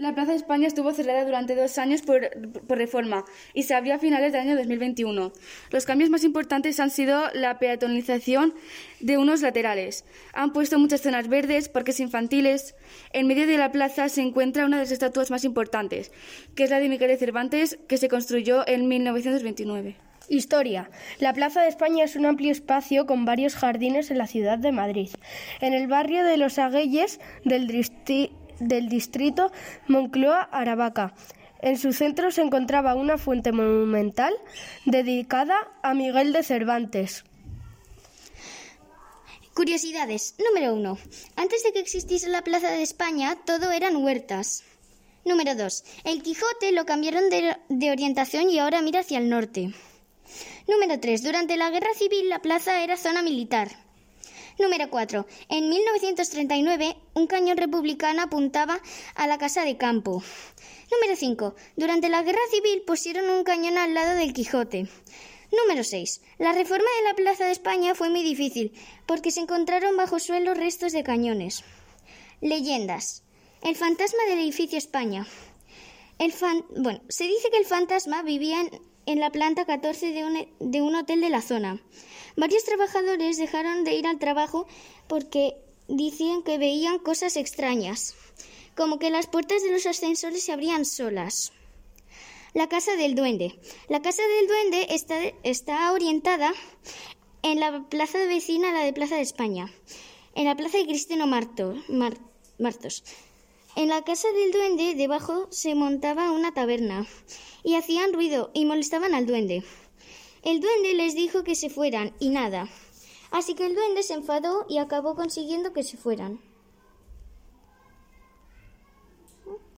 La Plaza de España estuvo cerrada durante 2 años por reforma y se abrió a finales del año 2021. Los cambios más importantes han sido la peatonalización de unos laterales. Han puesto muchas zonas verdes, parques infantiles. En medio de la plaza se encuentra una de las estatuas más importantes, que es la de Miguel de Cervantes, que se construyó en 1929. Historia. La Plaza de España es un amplio espacio con varios jardines en la ciudad de Madrid, en el barrio de Los Agueyes del distrito Moncloa-Aravaca. En su centro se encontraba una fuente monumental dedicada a Miguel de Cervantes. Curiosidades. Número 1. Antes de que existiese la Plaza de España, todo eran huertas. Número 2. El Quijote lo cambiaron de orientación y ahora mira hacia el norte. Número 3. Durante la Guerra Civil la plaza era zona militar. Número 4. En 1939 un cañón republicano apuntaba a la casa de campo. Número 5. Durante la Guerra Civil pusieron un cañón al lado del Quijote. Número 6. La reforma de la Plaza de España fue muy difícil porque se encontraron bajo suelo restos de cañones. Leyendas. El fantasma del edificio España. Se dice que el fantasma vivía en la planta 14 de un hotel de la zona. Varios trabajadores dejaron de ir al trabajo porque decían que veían cosas extrañas, como que las puertas de los ascensores se abrían solas. La Casa del Duende. La Casa del Duende está orientada en la plaza vecina a la de Plaza de España, en la plaza de Cristino Martos. En la Casa del Duende debajo se montaba una taberna y hacían ruido y molestaban al duende. El duende les dijo que se fueran y nada, así que el duende se enfadó y acabó consiguiendo que se fueran.